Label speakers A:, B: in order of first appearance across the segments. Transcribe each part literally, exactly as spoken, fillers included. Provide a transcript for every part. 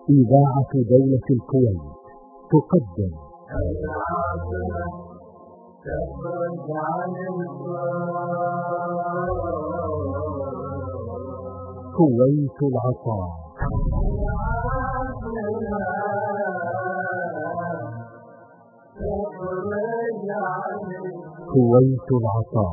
A: إذاعة دولة الكويت تقدم كويت العطاء. كويت العطاء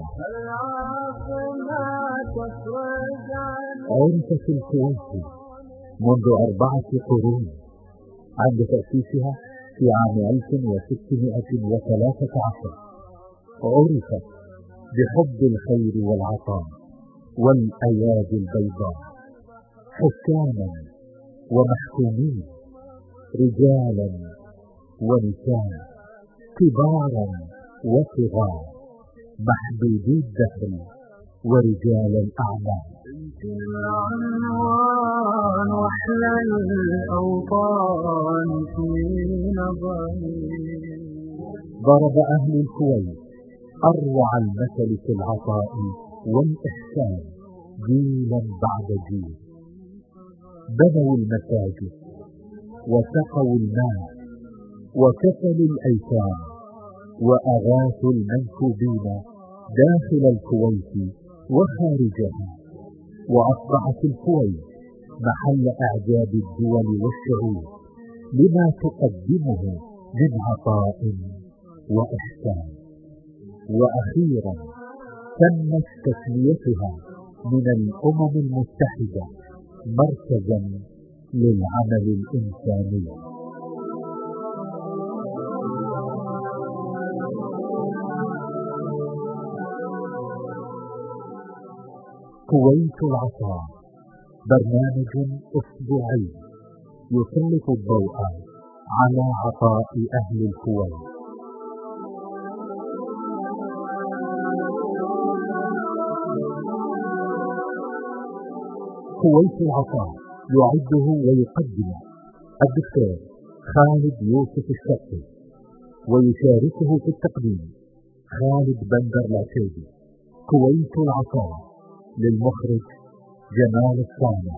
A: عرفت الكويت منذ أربعة قرون عند تأسيسها في عام ألف وستمائة وثلاثة عشر. عرفت بحب الخير والعطاء والأيادي البيضاء، حكاما ومحكومين، رجالا ونساء، كبارا وصغار، محدودي الدخل ورجال الأعمال.
B: انت العنوان واحلى الاوطان في نظري.
A: ضرب أهل الكويت أروع المثل في العطاء والإحسان جيلا بعد جيل. بنوا المساجد وسقوا الماء وكفلوا الأيتام وأغاثوا المنكوبين داخل الكويت وخارجها، وأصبحت الكويت محل إعجاب الدول والشعوب لما تقدمه من عطاء وإحسان. وأخيرا تمت تسميتها من الأمم المتحدة مركزا للعمل الإنساني. كويت العطاء برنامج أسبوعي يسلط الضوء على عطاء أهل الكويت. كويت العطاء يعده ويقدمه الدكتور خالد يوسف الشقي، ويشاركه في التقديم خالد بندر العتيبي. كويت العطاء للمخرج جمال الصانع.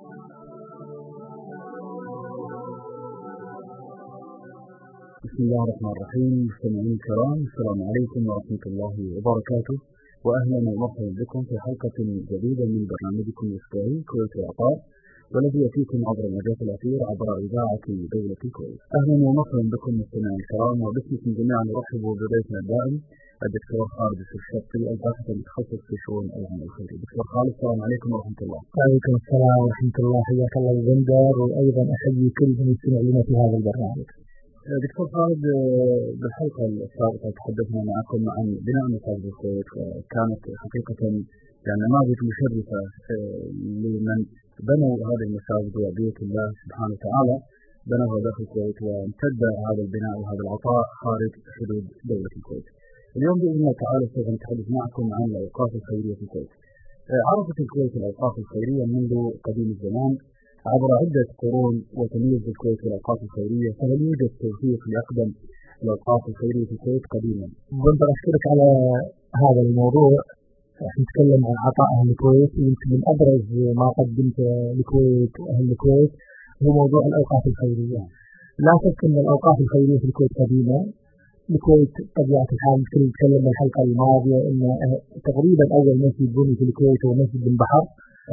C: بسم الله الرحمن الرحيم. مستمعين الكرام، السلام عليكم ورحمة الله وبركاته، وأهلا ومرحبا بكم في حلقة جديدة من برنامجكم الأسبوعي كويت العطاء، والذي يأتيكم عبر الموجات الأثير عبر إذاعة دولة الكويت. أهلا ومرحبا بكم مستمعين الكرام، وباسمكم جميعا نرحب بضيفنا الدائم الدكتور خالد الشقي، الباحث المتخصص في شؤون العمل الخيري. دكتور خالد، السلام عليكم ورحمة الله.
D: وعليكم السلام ورحمة الله، حياك الله البندر، وأيضا أحيي كل من يستمع لنا في هذا البرنامج.
C: دكتور خالد، بالحلقة السابقة تحدثنا معكم عن بناء مساجد الكويت، كانت حقيقة يعني نماذج مشرفة لمن بنوا هذه المساجد وبيوت الله سبحانه وتعالى بنوها داخل الكويت، وامتد هذا البناء وهذا العطاء خارج حدود دولة الكويت. اليوم بإذن الله تعالى سوف نتحدث معكم عن الأوقاف الخيرية في الكويت. عرفت الكويت الأوقاف الخيرية منذ قديم الزمان عبر عدة قرون، وتميز الكويت في الأوقاف الخيرية. فهل يوجد توثيق لأقدم الأوقاف الخيرية في الكويت قديما؟
D: بندر، أشكرك على هذا الموضوع. راح نتكلم عن عطاء أهل الكويت. يمكن من أبرز ما قدمت الكويت وأهل الكويت هو موضوع الأوقاف الخيرية. لا شك أن الأوقاف الخيرية في الكويت قديمة. الكويت طبيعة الحال مثل نتكلم الحلقة الماضية أن تقريبا أول مسجد بني في الكويت هو مسجد بن بحر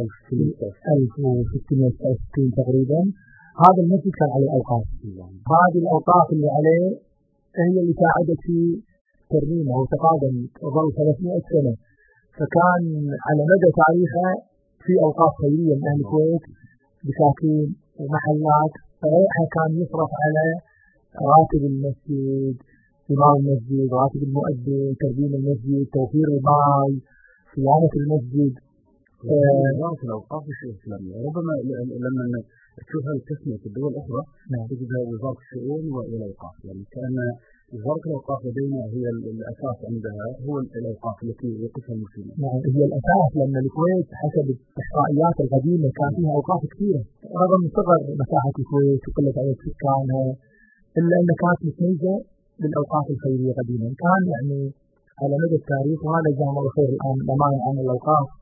D: ألف وستمائة وتسعة وستين تقريبا. هذا المسجد كان عليه أوقاف. هذه الأوقاف اللي عليه هي اللي ساعدت في ترميمه وتقادم ظل ثلاثمائة سنة، فكان على مدى تاريخه في أوقاف خيرية من أهل الكويت بساكين ومحلات. فريحها كان يصرف على راتب المسجد، إمام المسجد، راتب المؤذن، ترميم المسجد، توفير الماء، صيانة المسجد.
C: وزارة الأوقاف الشؤون الإسلامية ربما لما تشوفها التسمية في الدول الأخرى تجدها وزارة الشؤون والأوقاف، يعني كأن وزارة الأوقاف لدينا هي الأساس، عندها هو الأوقاف التي يقفها المسلمين.
D: نعم، هي الأساس، لأن الكويت حسب الإحصائيات القديمة كان فيها أوقاف كثيرة رغم صغر مساحة الكويت وقلة عدد سكانها، إلا أن كانت متميزة بالأوقاف الخيرية قديما. كان يعني على مدى التاريخ، وهذا جزاهم الله خير الآن الأمانة عن الأوقاف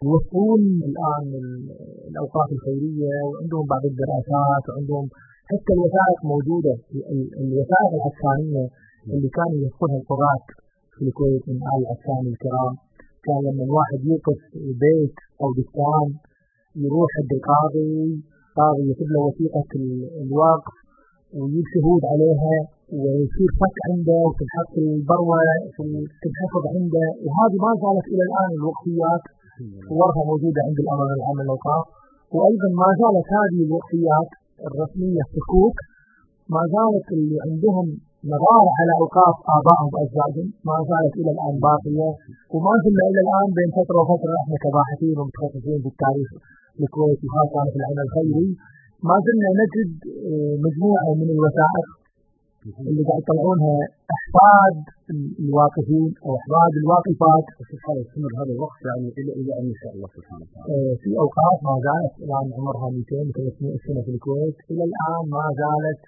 D: يوفرون الآن الأوقاف الخيرية، وعندهم بعض الدراسات، وعندهم حتى الوثائق موجودة. الوثائق العسكرية اللي كانوا يوفرها القضاة في الكويت من آل العسكري الكرام، كان لما الواحد يوقف بيت أو دكان يروح عند القاضي، قاضي يكتب له وثيقة الوقف ويجيب شهود عليها، ويصير فك عنده وتنحط البروة تنحفظ عنده. وهذه ما زالت إلى الآن الوقفيات صورها موجودة عند الأمانة العامة للأوقاف. وأيضا ما زالت هذه الوقفيات الرسمية في الكوك ما زالت اللي عندهم نظارة على أوقاف آبائهم وأجدادهم ما زالت إلى الآن باقية. وما زلنا إلى الآن بين فترة وفترة إحنا كباحثين ومتخصصين في التاريخ الكويتي خاصة في العمل الخيري ما زلنا نجد مجموعة من الوثائق اللي قاعد يطلعونها أحفاد الواقفين أو أحفاد الواقفات.
C: في حال يستمر هذا الوقت يعني إلى إلى أن يشاء الله سبحانه وتعالى.
D: في أوقاف ما زالت الآن عمرها مئتين وثلاثمئة سنة في الكويت إلى الآن ما زالت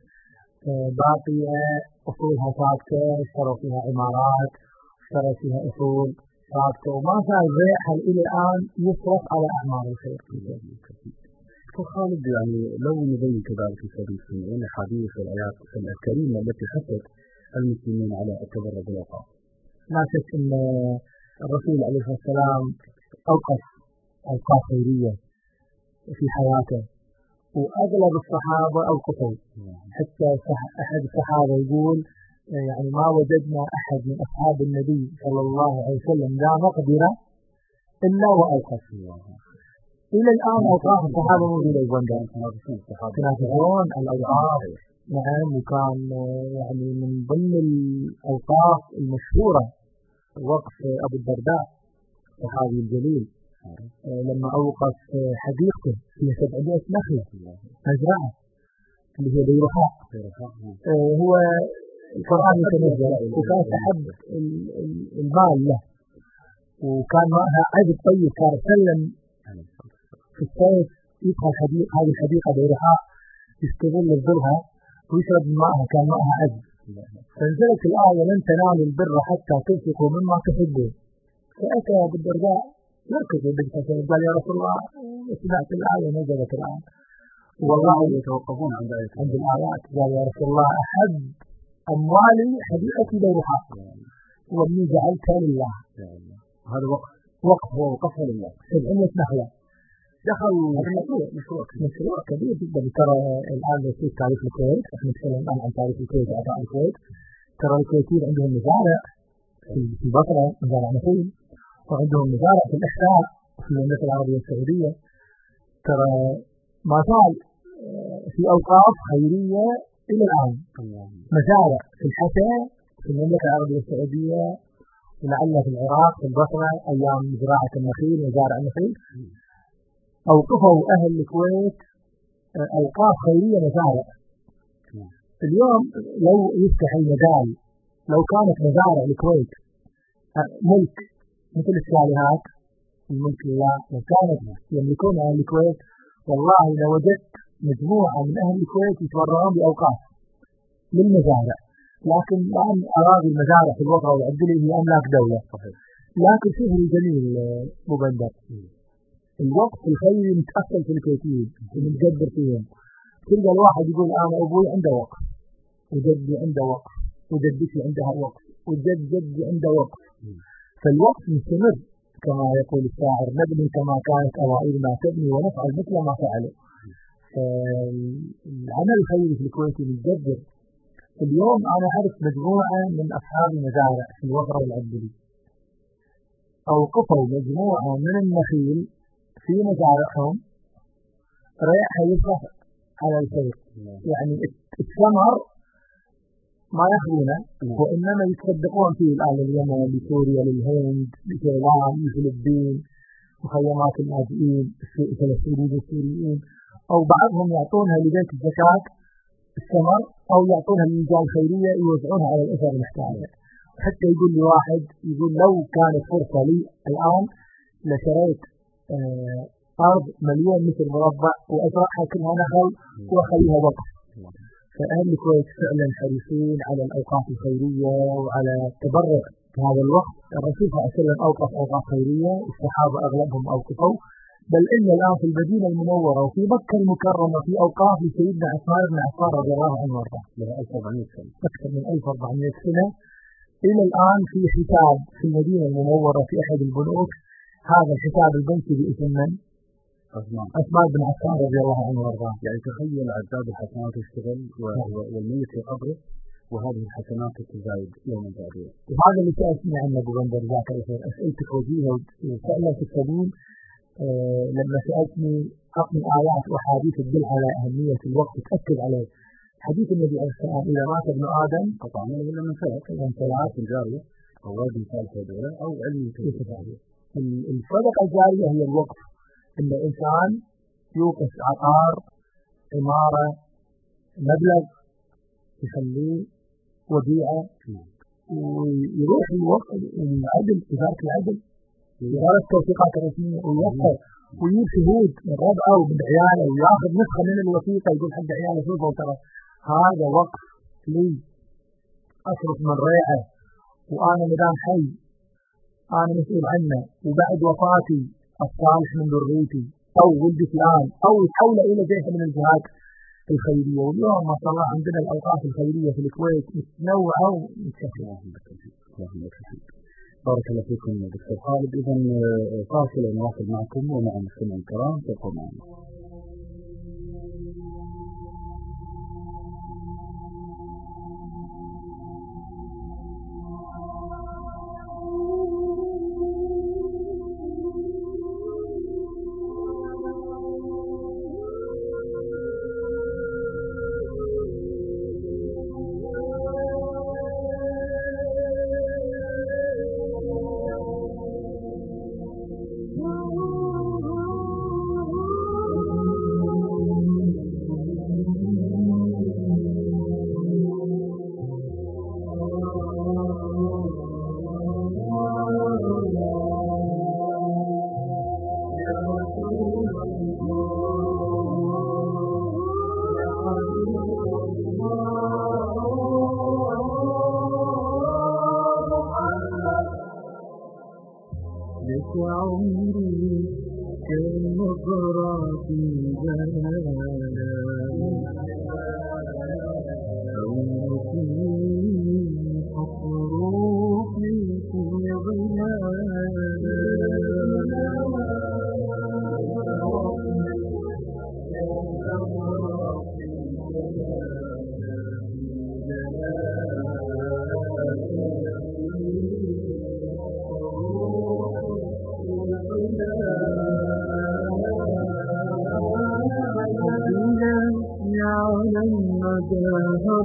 D: باقية، أصولها ثابتة، اشتروا فيها عمارات، اشتروا فيها أصول ثابتة، وما زال بيعها إلى الآن يصرف على أعمال الخير.
C: دكتور خالد، يعني لو نبين كذلك في سبيل السنين الحديث والآيات الكريمة التي حثت المسلمين على التبرع بالأوقاف.
D: لا شك أن الرسول عليه الصلاة والسلام أوقف أوقاف خيرية في حياته، وأغلب الصحابة أوقفوا. حتى أحد الصحابة يقول يعني ما وجدنا أحد من أصحاب النبي صلى الله عليه وسلم لا مقدرة إلا وأوقف. إلى الآن أوقاف الصحابة موجودة الجنة، تنافسون الأوقاف. نعم، وكان يعني من ضمن الأوقاف المشهورة وقف أبو الدرداء الصحابي الجليل لما أوقف حديقته فيها سبعمائة نخلة مزرعة اللي هي بيرحاء. هو القرآن يتنزل وكان أحب المال له، وكان معها عذب طيب، كان سلم في الصيف يدخل حديقة هذه الحديقة بيرحاء يستغل الظلها ويشرب معها، كان معها عذب. فنزلت الآية لن تنالوا البر حتى تنفقوا مما تحبون. فأتى أبو الدرداء يركض بالحسن قال يا رسول الله سمعت الآية نزلت الآن والله
C: يتوقفون عند آية
D: عند الآيات. قال يا رسول الله أحب أموالي حديقتي بيرحاء وابني جعلتها لله.
C: هذا وقف
D: وقف
C: هو وقفها لله.
D: سبعمائة نخلة
C: دخل
D: مشروع مشروع مشروع كبير جدا. ترى الآن في تاريخ الكويت، احنا نتكلم الآن عن تاريخ الكويت وأعضاء الكويت. ترى الكويتيين عندهم مزارع في البصرة، مزارع نخيل، وعندهم مزارع في الإحساء في المملكة العربية السعودية. ترى ما زال في أوقاف خيرية إلى الآن، مزارع في الحسا في المملكة العربية السعودية، ولعل في العراق في البصرة أيام زراعة النخيل وزارع النخيل. أوقفوا أهل الكويت أوقاف خيرية مزارع. اليوم لو يفتح المجال، لو كانت مزارع الكويت ملك مثل الشاليهات الملك لله، لو كانت يملكونها أهل الكويت والله لوجدت مجموعة من أهل الكويت يتبرعون بأوقاف للمزارع. لكن الآن أراضي المزارع في الوطن والعدلي هي أملاك دولة. لكن شوف الجميل مبندر، الوقت الخيري متأصل في الكويتيين ومتقدر فيهم. تلقى الواحد يقول أنا أبوي عنده وقف، وجدي عنده وقف، وجدتي عندها وقف، وجد جدي عنده وقف. فالوقت مستمر كما يقول الشاعر نبني كما كانت أوائلنا تبني ونفعل مثل ما فعلوا. العمل الخيري في الكويت متقدر. اليوم أنا أعرف مجموعة من أصحاب المزارع في الوفرة والعدلي أوقفوا مجموعة من النخيل في مزارعهم ريحها يفرح على الخير. يعني الثمر ما يأخذونه وإنما يتصدقون فيه الآن لليمن لسوريا للهند لإيران للفلبين مخيمات اللاجئين الفلسطينيين والسوريين، أو بعضهم يعطونها لبيت الزكاة الثمر أو يعطونها للجان الخيرية يوزعونها على الأسر المحتاجة. حتى يقول لي واحد يقول لو كانت فرصة لي الآن لشريت آه أرض مليون متر مربع وأزرعها كلها نخل وأخليها وقف. فأهل الكويت فعلا حريصين على الأوقاف الخيرية وعلى التبرع في هذا الوقت الرسول صلى الله عليه وسلم أوقف أوقاف خيرية، الصحابة أغلبهم أوقفوا، بل إن الآن في المدينة المنورة وفي مكة المكرمة في أوقاف لسيدنا عثمان بن عفان رضي الله عنه وارضاه
C: لها ألف وأربعمائة سنة،
D: أكثر من ألف وأربعمائة سنة. إلى الآن في حساب في المدينة المنورة في أحد البنوك، هذا الحساب البنكي باسم من؟
C: عثمان
D: عثمان بن عفان رضي الله عنه وارضاه.
C: يعني تخيل عداد الحسنات يشتغل والميت في قبره وهذه الحسنات تزايد يوم بعد يوم.
D: وهذا اللي سألتني عنه أبو بندر جزاك الله خير، أسئلتك وجيهة وسألت السبيل. أه لما سألتني أعطني آيات وأحاديث تدل على أهمية الوقت تأكد عليه. حديث النبي عليه الصلاة والسلام إذا مات ابن آدم
C: قطع منه إلا من ثلاث، من ثلاث جارية أو واد صالح يدعو أو علم ينتفع به.
D: الصدقة الجارية هي الوقف، إن الإنسان يوقف عقار، عمارة، مبلغ يخليه وديعة ويروح الوقت العدل وزارة العدل وزارة التوثيقات الرسمية ويوفر ويجيب شهود من ربعه ومن عياله وياخذ نسخة من الوثيقة يقول حق عياله شوفوا ترى هذا وقف لي أصرف من ريعه وأنا مدام حي أنا مسؤول عنه، وبعد وفاتي الصالح من ذريتي أو ولدي فلان أو يتحول إلى جهة من الجهات الخيرية. واليوم ما شاء الله عندنا الأوقاف الخيرية في الكويت متنوعة ومتشكلة.
C: بارك الله فيكم دكتور خالد. إذا فاصلة نواصل معكم ومع المستمعين الكرام، تبقوا معنا.
B: لك عمري كان نظراتي جلالا أوتي أطروفي في ظلالا يعلم مداها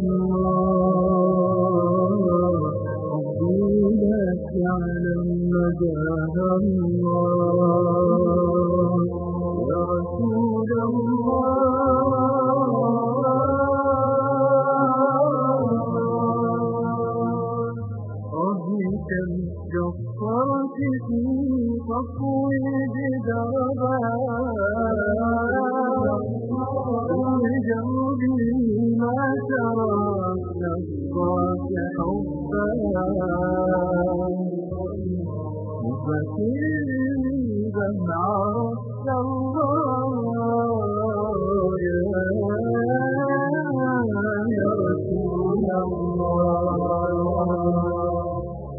B: الله حبي لك يعلم مداها الله يا رسول الله رضيت الجفرة في صفو بدربا جنبي ما تراك نصاك حبا مبكيبا عرفت الله يا رسول الله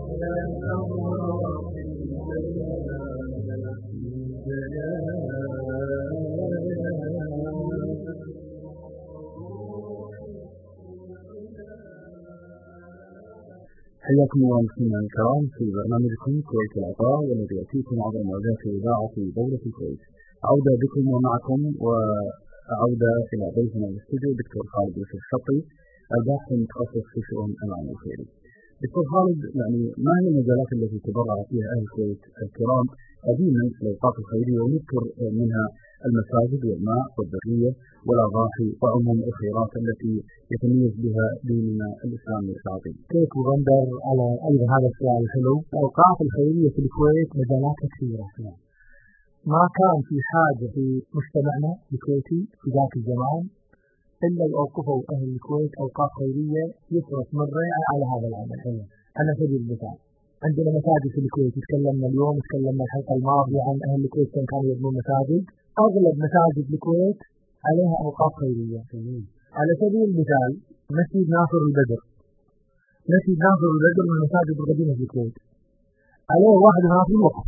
C: حياكم الله مستمعينا الكرام في برنامجكم كويت العطاء والذي يأتيكم عبر موجات إذاعة دولة الكويت. عودة بكم ومعكم وعودة إلى ضيفنا الاستوديو دكتور خالد يوسف شطي، الباحث المتخصص في شؤون العمل الخيري. دكتور خالد، يعني ما هي المجالات التي تبرع فيها أهل الكويت الكرام قديما في الأوقاف الخيرية، ونذكر منها المساجد والماء والبرية والأضاحي وعموم الخيرات التي يتميز بها ديننا الإسلامي العظيم.
D: كيف بندر على أيضا هذا السؤال الحلو. الأوقاف الخيرية في الكويت مجالات كثيرة، ما كان في حاجة في مجتمعنا الكويتي في ذاك الزمان إلا يوقفوا أهل الكويت أوقاف خيرية يصرف من ريعة على هذا العمل. على سبيل المثال عندنا مساجد في الكويت، تكلمنا اليوم تكلمنا الحلقة الماضية عن أهل الكويت كانوا يبنون مساجد. أغلب مساجد الكويت عليها أوقاف خيرية. على سبيل المثال مسجد ناصر البدر، مسجد ناصر البدر من المساجد القديمة في الكويت، عليه واحد وثلاثين وقف.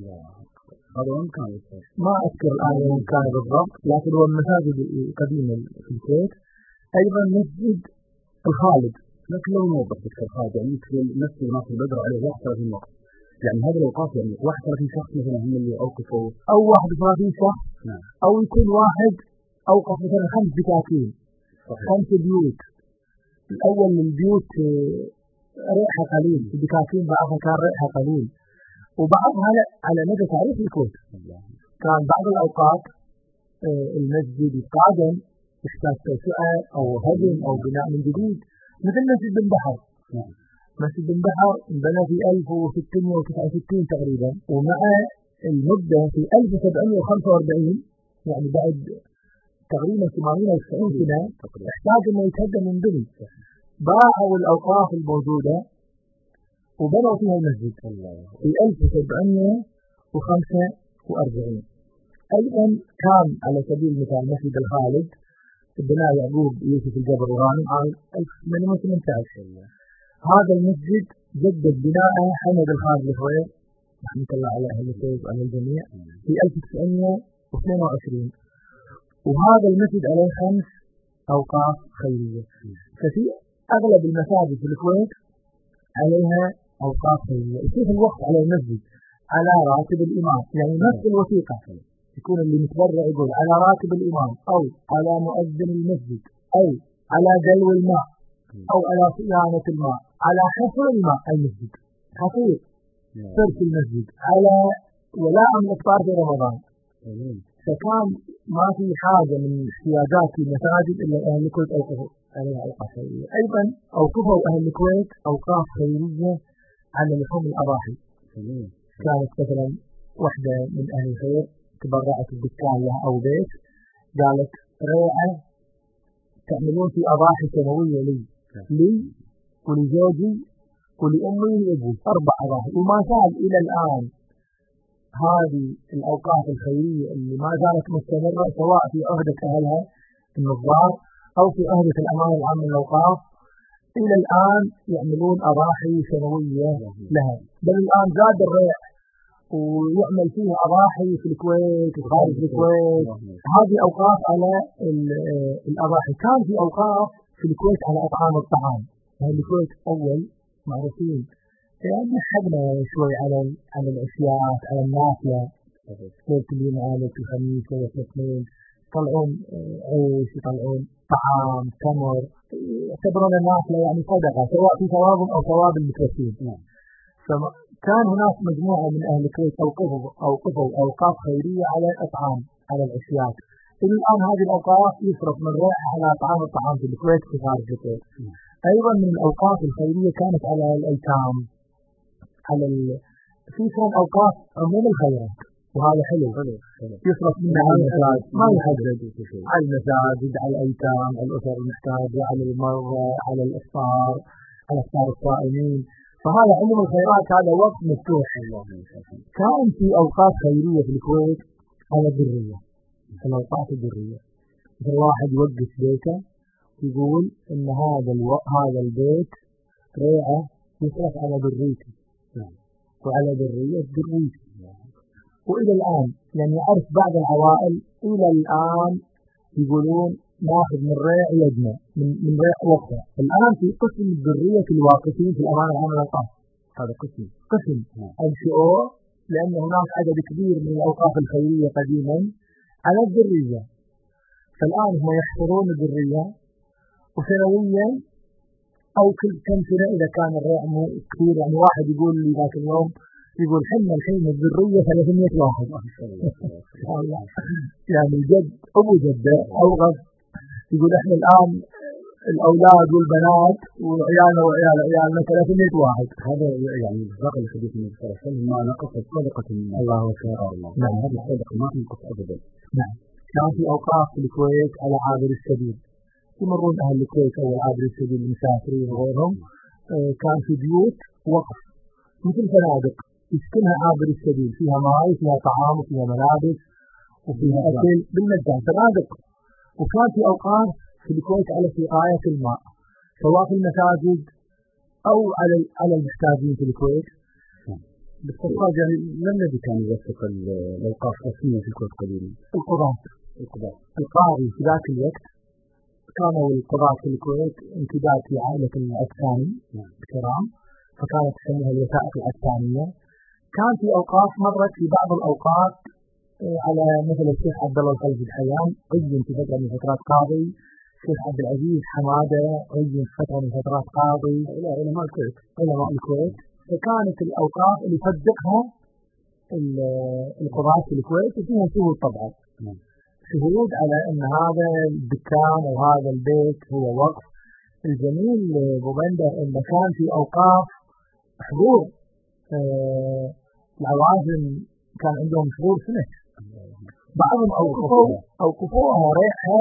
C: هذا وين كان؟
D: ما أذكر الآن وين كان بالضبط، لكن هو من المساجد القديمة في الكويت. أيضا مسجد الخالد،
C: لكن لو نوضح دكتور خالد، يعني مثل مسجد ناصر البدر عليه واحد وثلاثين وقف، يعني هذا الأوقاف يعني واحد وثلاثين شخص مثلا هم اللي أوقفوا،
D: أو واحد وثلاثين شخص،
C: نعم.
D: أو يكون واحد أوقف مثلا خمس دكاكين، خمس بيوت. الأول البيوت ريحها قليل، الدكاكين بعضها كان ريحها قليل، وبعضها على مدى تاريخ الكويت كان بعض الأوقات المسجد يتقادم يحتاج توسعة أو هدم أو بناء من جديد، مثل مسجد بن بحر. مسجد بن بحر بنى في ألف وستمائة وتسعة وستين تقريبا، ومع المدة في ألف وسبعمائة وخمسة وأربعين يعني بعد تقريبا ثمانين أو تسعين سنة احتاج انه يتهدم من بني، باعوا الأوقاف الموجودة وبنوا فيها المسجد في ألف وسبعمائة وخمسة وأربعين. أيضا كان على سبيل المثال مسجد الخالد بناء يعقوب يوسف الجبر الغانم عام ألف وثمانمائة وثمانية عشر. هذا المسجد جدد بناءه حمد الخالد الخوير رحمة الله على أهل الكويت وعلى الجميع في ألف وتسعمائة واثنين وعشرين، وهذا المسجد عليه خمس أوقاف خيرية. ففي أغلب المساجد في الكويت عليها أوقاف خيرية. يصير الوقت على المسجد على راتب الإمام، يعني نفس الوثيقة يكون اللي متبرع يقول على راتب الإمام أو على مؤذن المسجد أو على دلو الماء أو على صيانة الماء، على حفر الماء المسجد، حفير فرش المسجد، على ولاء الإفطار في رمضان. فكان ما في حاجة من احتياجات المساجد إلا أهل الكويت أوقفوا عليها أوقاف خيرية. أيضا أوقفوا أهل الكويت أوقاف خيرية على لحوم الأضاحي. كانت مثلا واحدة من أهل الخير تبرعت الدكان لها أو بيت، قالت ريعة تعملون في أضاحي سنوية لي لي ولزوجي ولأمي ولأبوي، أربع أضاحي، وما زال إلى الآن هذه الأوقاف الخيرية اللي ما زالت مستمرة سواء في عهدة أهلها النظار أو في عهدة الأمانة العامة للأوقاف، إلى الآن يعملون أضاحي سنوية لها. بل الآن زاد الريع ويعمل فيها أضاحي في الكويت وخارج الكويت. هذه أوقاف على الأضاحي. كان في أوقاف في الكويت على أطعام الطعام. يعني الكويت أول معروفين يعني حقنا شوي على على الأشياء، على النافلة، ليلة الجمعة ليلة الخميس ليلة الاثنين يطلعون عيش، يطلعون طعام، تمر، يعتبرون النافلة يعني صدقة سواء في ثواب أو ثواب المتوسين. فكان هناك مجموعة من أهل الكويت أوقفوا أوقفوا أوقاف خيرية على الأطعام، على الأشياء. إلى الآن هذه الأوقاف يصرف من رائحة على أطعام الطعام في الكويت في خارج الكويت. أيضا من الأوقاف الخيرية كانت على الأيتام، على ال... في كان أوقاف عموم الخيرات، وهذا حلو يصرف منها على المساجد، ما يحدد على المساجد، على الأيتام، على الأسر المحتاجة، على المرضى، على الإفطار، على إفطار الصائمين. فهذا عموم الخيرات هذا وقت مفتوح. كان في أوقات خيرية في الكويت على الذرية، الأوقات الذرية، مثل واحد يوقف بيته يقول إن هذا الو... هذا البيت ريعة يصرف على ذريتي وعلى ذرية ذريتي. وإلى الآن يعني أعرف بعض العوائل إلى الآن يقولون ناخذ من ريع يدنا من من ريع وقتها. الآن في قسم الذرية الواقفين في الأمانة العامة للأوقاف، هذا قسم قسم الشؤون، لأن هناك عدد كبير من الأوقاف الخيرية قديما على الذرية. فالآن هم يحفرون الذرية وسنويا أو كل كم سنة إذا كان الريع كثير. يعني واحد يقول لي ذاك اليوم يقول حنا الحين الذرية ثلاثمائة واحد يعني جد أبو جدة أو غد. يقول إحنا الآن الأولاد والبنات وعيالنا وعيال عيالنا ثلاثمائة واحد.
C: هذا يعني بالضبط الحديث من الصلاة ما نقصت صدقة من
D: الله أكبر.
C: نعم هذه الصدقة ما تنقص أبدا.
D: نعم. كان في أوقاف في الكويت على عابر السبيل، يمرون أهل الكويت أو عابر السبيل المسافرين وغيرهم. آه كان في بيوت وقف مثل فنادق يسكنها عابر السبيل، فيها ماء فيها طعام وفيها ملابس وفيها أكل بالمجان، فنادق. وكان في أوقات في الكويت على سقاية الماء سواء في المساجد أو على على المحتاجين في الكويت.
C: باختصار يعني ما الذي كان يوثق الأوقاف رسميا في الكويت قديما؟
D: القضاة
C: القضاء
D: القاضي في ذاك الوقت كانوا القضاة في الكويت امتداد في عائلة العساني الكرام، فكانت تسميها الوثائق العسانية. كان في أوقاف مرت في بعض الأوقات على مثل الشيخ عبد الله الخليفي الحيان عين في فترة من فترات قاضي، الشيخ عبد العزيز حمادة عين في فترة من فترات قاضي إلى علماء الكويت علماء الكويت. فكانت الأوقاف اللي يصدقها القضاة في الكويت وفيها شهود طبعا، شهود على أن هذا الدكان أو هذا البيت هو وقف. الجميل ببندر أن كان في أوقاف حضور آه العوازم كان عندهم شهور سنة، بعضهم أوقفوا أوقفوها ريحها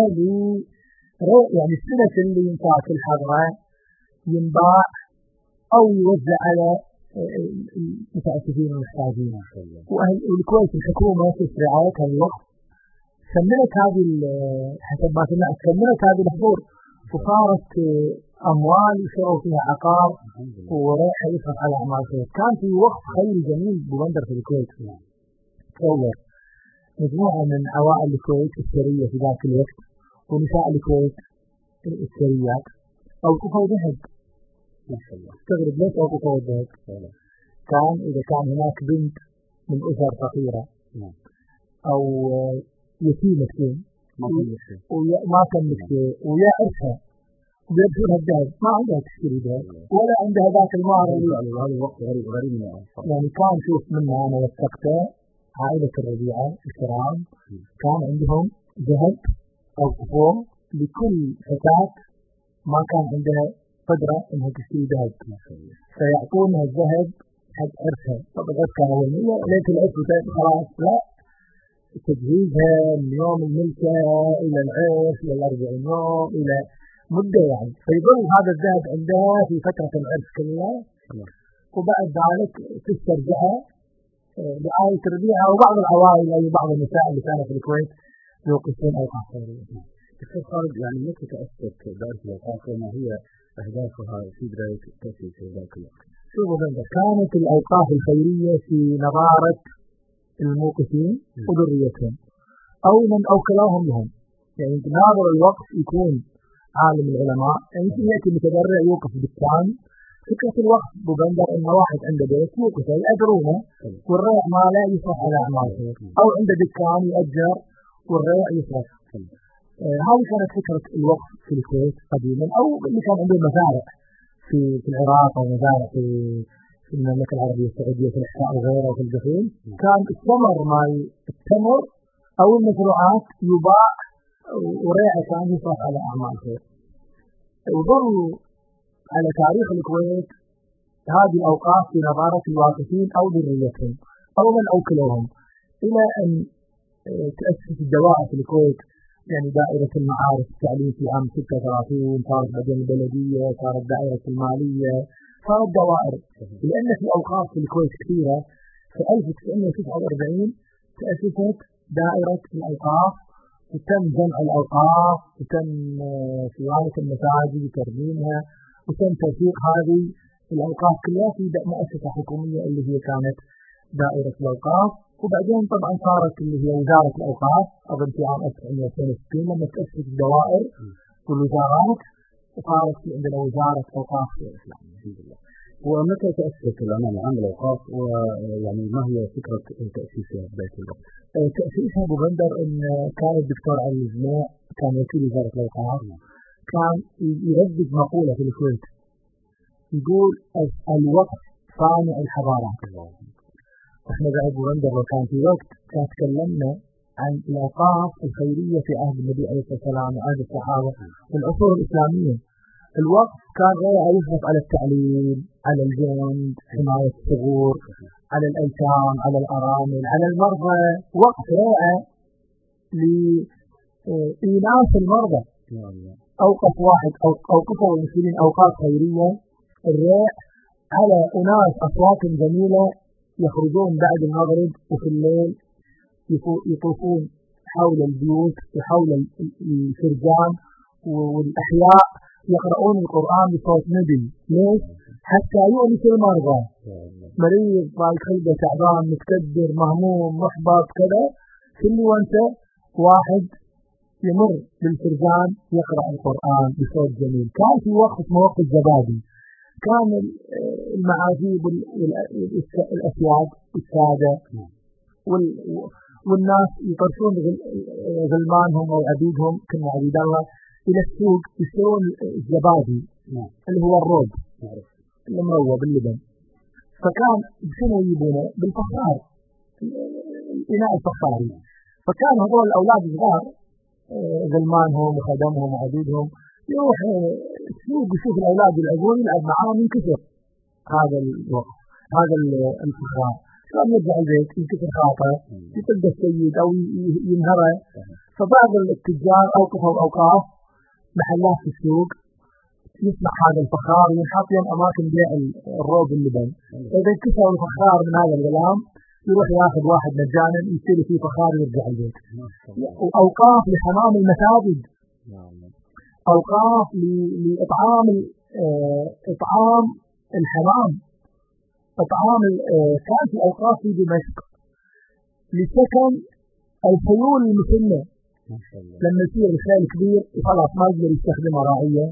D: يعني السنة اللي ينفع في الحضرة ينباع أو يوزع على المتأسفين المحتاجين. وأهل الكويت الحكومة في رعايتها الوقت سمنت هذه حسب ما سمعت سمنت هذه الحضور وصارت أموال يشتروا فيها عقار وريحة يصرف على أعمال خير. كان في وقت خيري جميل ببندر في الكويت. تصور مجموعة من عوائل الكويت الثرية في ذاك الوقت ونساء الكويت الثريات أوقفوا ذهب. ما شاء الله استغرب ليش أوقفوا الذهب؟ كان إذا كان هناك بنت من أسر فقيرة أو يتيمة تكون وما تملك شيء ويا عرسها ويبذلها الذهب ما عندها تشتري ذهب ولا عندها ذاك المهر.
C: هذا الوقت غريب غريب
D: يعني كان شوف منها أنا وثقته عائلة الربيعة الكرام كان عندهم ذهب أوقفوه لكل فتاة ما كان عندها قدرة إنها تشتري ذهب فيعطونها الذهب حق عرسها. طبعا العرس كان أول مرة ليت العرس خلاص لا تجهيزها من يوم الملكة إلى العرس إلى الأربعين يوم إلى مدة يعني، فيظل هذا الذهب عندها في فترة العرس كلها وبعد ذلك تسترجعها لعائلة الربيعة وبعض العوائل أي بعض النساء اللي كانوا في الكويت يوقفون أوقاف خيرية.
C: دكتور خالد يعني متى تأسست دائرة الأوقاف وما هي أهدافها في بداية تأسيس ذاك الوقت؟
D: شوفوا كانت الأوقاف الخيرية في نظارة الموقفين وذريتهم أو من أوكلهم لهم. يعني ناظر الوقف يكون عالم العلماء، يعني يأتي متبرع يوقف دكان. فكرة الوقف ببندر إن واحد عنده بيت يوقف يأجرونه والريع ما لا يصرف على أعماله أو عنده دكان يأجر والريع يصرف. آه هذه كانت فكرة الوقف في الكويت قديما أو اللي كان عنده مزارع في في العراق أو مزارع في في المملكة العربية السعودية في الإحساء وغيره وفي الدخيل. كان الثمر مال التمر أو المزروعات يباع وريع كان يصرف على أعمال خير. وظل على تاريخ الكويت هذه الأوقاف في نظارة الواقفين أو ذريتهم أو من أوكلهم إلى أن تأسس الدوائر في الكويت. يعني دائرة المعارف التعليم في عام ستة وثلاثين صارت بعدين البلدية صارت دائرة المالية صارت دوائر. لأن في أوقاف في الكويت كثيرة في ألف وتسعمائة وتسعة وأربعين تأسست دائرة الأوقاف وتم جمع الأوقاف وتم صيانة المساجد وترميمها وتم توثيق هذه الأوقاف كلها في مؤسسة حكومية اللي هي كانت دائرة الأوقاف. وبعدين طبعا صارت اللي هي وزارة الأوقاف أظن في عام ألف وتسعمائة واثنين وستين لما تأسست الدوائر والوزارات وصارت في عندنا وزارة أوقاف في الإسلام. الحمد لله.
C: ومتى تأسست الأمانة عام الأوقاف ويعني ما هي فكرة تأسيسها بداية الوقت؟
D: تأسيسها ببندر إن كان الدكتور علي الجميع كان وكيل وزارة الأوقاف كان يردد مقولة في الكويت يقول الوقت صانع الحضارات. احنا بعد ببندر وكان في وقت كان تكلمنا عن الأوقاف الخيرية في عهد النبي عليه الصلاة والسلام وعهد الصحابة في العصور الإسلامية. الوقت كان غير يصرف على التعليم على الجند حماية الثغور على الأيتام على الأرامل على المرضى. وقت رائع لإيناس المرضى. أوقف واحد أو أوقفوا المسلمين أوقاف خيرية الرائع على أناس أصوات جميلة يخرجون بعد المغرب وفي الليل يطوفون حول البيوت وحول الفرجان والأحياء يقرؤون القرآن بصوت نبي. ليش؟ حتى يؤنس المرضى، مريض ضايق خلقه تعبان متكدر مهموم محبط كذا، كل وانت واحد يمر بالفرجان يقرأ القرآن بصوت جميل. كان في وقت وقت الزبادي كان المعازيب والأسواق السادة والناس يطرشون غلمانهم أو عبيدهم كنا عبيد الله إلى السوق يشترون الزبادي اللي هو الروب المروة باللبن. فكان بشنو يجيبونه؟ بالفخار، الإناء الفخاري. فكان هذول الأولاد الصغار غلمانهم وخدمهم وعبيدهم يروح السوق يشوف الأولاد العجول يلعب معاهم ينكسر هذا الوقت هذا الفخار. لم يرجع البيت ينكسر خاطر يطق السيد أو ينهره. فبعض التجار أوقفوا أوقاف محلات في السوق يصنع هذا الفخار وينحط يوم أماكن بيع الروب اللبن. إذا انكسر الفخار من هذا الغلام يروح ياخذ واحد مجانا يشتري فيه فخار ويرجع البيت. وأوقاف لحمام المساجد، أوقاف لإطعام إطعام الحمام، إطعام كان في أوقاف في دمشق لسكن الخيول المسنة. لما يصير الخيل كبير وخلاص ما يقدر يستخدم راعية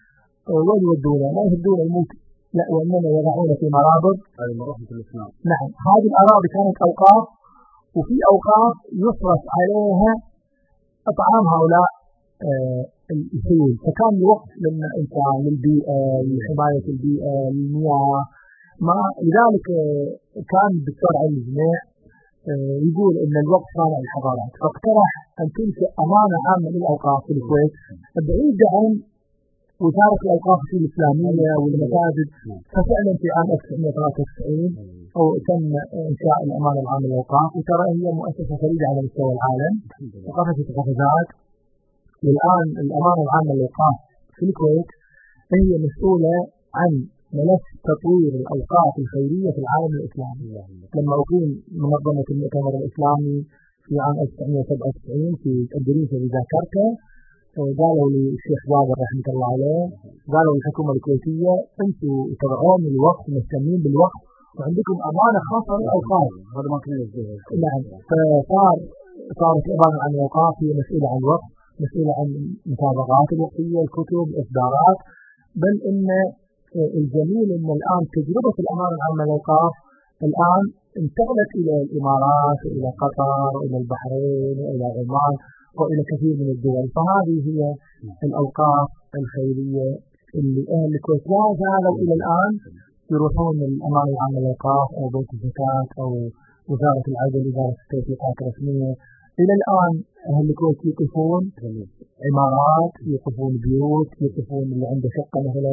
D: وين يودونه؟ ما يهدون الموت، لا وإنما يضعونه في مرابض.
C: هذه مرافق الإسلام.
D: نعم، هذه الأراضي كانت أوقاف، وفي أوقاف يصرف عليها أطعام هؤلاء آه الخيول. فكان الوقت للإنسان للبيئة لحماية البيئة للمياه. ما لذلك آه كان الدكتور علي الجميع آه يقول إن الوقت صانع الحضارات، فاقترح أن تنشئ أمانة عامة للأوقاف في الكويت بعيدة عن وزارة الأوقاف الإسلامية والمساجد. ففعلا في عام ألف وتسعمائة وثلاثة وتسعين أو تم إنشاء الأمانة العامة للأوقاف، وترى هي مؤسسة فريدة على مستوى العالم وقفت القفزات. والآن الأمانة العامة للأوقاف في الكويت هي مسؤولة عن ملف تطوير الأوقاف الخيرية في العالم الإسلامي. لما أقيم منظمة المؤتمر الإسلامي في عام ألف وتسعمائة وسبعة وتسعين في إدريس بذاكرته، قالوا لي الشيخ بابر رحمة الله عليه، قالوا الحكومة الكويتية أنتم تبعون الوقت مهتمين بالوقت وعندكم أمانة خاصة للأوقاف.
C: هذا ما كنا يصير.
D: نعم، فصار صارت الأمانة عن الأوقاف هي مسؤولة عن الوقت، مسؤولة عن المسابقات الوقتية، الكتب، الإصدارات. بل إن الجميل إن الآن تجربة الأمانة العامة للأوقاف الآن انتقلت إلى الإمارات وإلى قطر وإلى البحرين وإلى عمان وإلى كثير من الدول. فهذه هي الأوقاف الخيرية اللي أهل الكويت لا زالوا إلى الآن يروحون الأمانة العامة للأوقاف أو بيت الزكاة أو وزارة العدل وزارة التوثيقات الرسمية. إلى الآن أهل الكويت يقفون عمارات، يقفون بيوت، يقفون اللي عنده شقة مثلا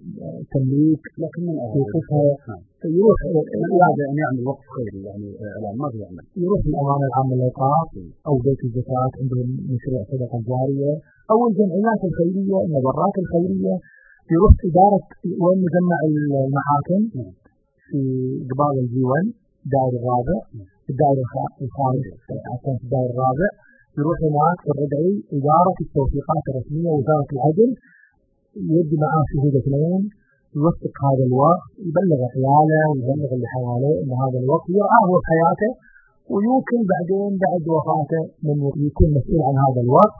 D: تمليك لكن يوقفها يروح
C: هذا يعني يعمل وقت خير يعني الآن ما في يعمل
D: يروح الأمانة العامة للأوقاف أو بيت الزكاة عندهم مشروع صدقة جارية أو الجمعيات الخيرية المبرات الخيرية. يروح إدارة وين مجمع المحاكم في قبال الجيوان الدائري الرابع الدائري الخامس عشان في الدائري الرابع، يروح هناك في الربعي إدارة التوثيقات الرسمية وزارة العدل، يدي معاه شهود اثنين يوثق هذا الوقت، يبلغ عياله ويبلغ اللي حواليه إن هذا الوقت يرعاه في حياته، ويمكن بعدين بعد وفاته من يكون مسؤول عن هذا الوقت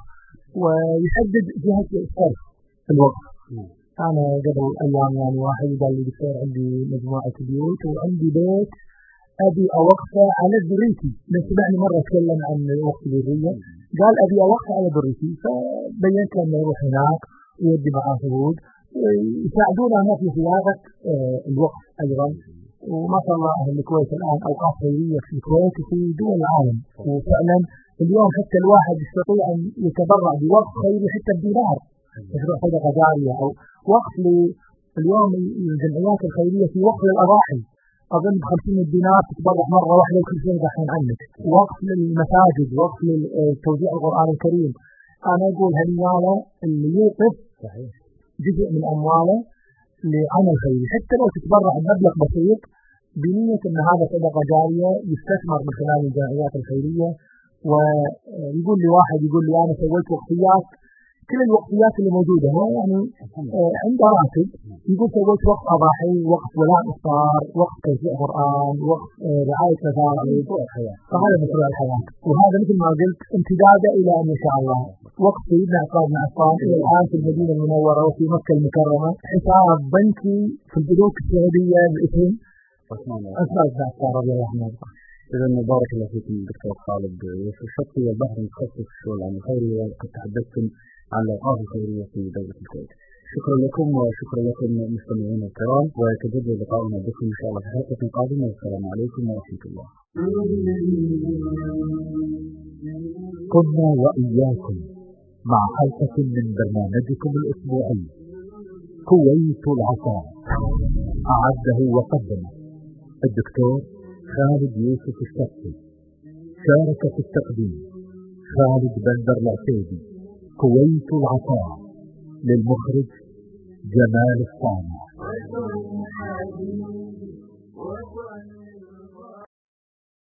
D: ويحدد جهة الصرف في الوقت. أنا قبل أيام يعني واحد قال لي دكتور عندي مجموعة بيوت وعندي بيت أبي أوقفه على ذريتي. من سمعني مرة أتكلم عن وقت الذرية قال أبي أوقفه على ذريتي، فبينت لما يروح هناك ويدي معاه شهود يساعدونا هنا في صياغة الوقت أيضا. وما شاء الله أهل الكويت الآن أوقاف خيرية في الكويت وفي دول العالم، وفعلا اليوم حتى الواحد يستطيع أن يتبرع بوقت خيري حتى بدينار مشروع صدقة جارية أو وقت. اليوم الجمعيات الخيرية في وقت الأضاحي أظن بخمسين دينار تتبرع مرة واحدة وكل شيء يضحون عنك. وقت للمساجد، وقت لتوزيع القرآن الكريم. أنا أقول هالمالة اللي يوقف جزء من أمواله لعمل خيري، حتى لو تتبرع بمبلغ بسيط بنية أن هذا صدقة جارية يستثمر من خلال الجمعيات الخيرية. ويقول لي واحد يقول لي أنا سويت وقفيات، كل الوقفيات اللي موجودة هو يعني عنده راتب، يقول سويت وقف أضاحي، وقف ولاء إفطار، وقف تشجيع قرآن، وقف رعاية مساجد، فهذا مشروع الحياة. وهذا مثل ما قلت امتداده إلى أن يشاء الله وقف سيدنا عثمان بن عفان إلى الآن في المدينة المنورة وفي مكة المكرمة حساب بنكي في البنوك السعودية باسم عثمان بن عفان رضي الله عنه.
C: إذا بارك الله فيكم دكتور خالد يوسف الشطي، والبحر المتخصص في الشؤون العامة الخيرية، وقد تحدثتم عن الأوقاف الخيرية في دولة الكويت. شكرا لكم وشكرا لكم مستمعينا الكرام، ويتجدد لقاؤنا بكم إن شاء الله في حلقة قادمة، والسلام عليكم ورحمة الله.
A: كنا وإياكم مع حلقة من برنامجكم الأسبوعي كويت العطاء، أعده وقدمه الدكتور خالد يوسف الشطي، شارك في التقديم خالد بندر العتيبي. كويت العطاء، للمخرج جمال الصانع.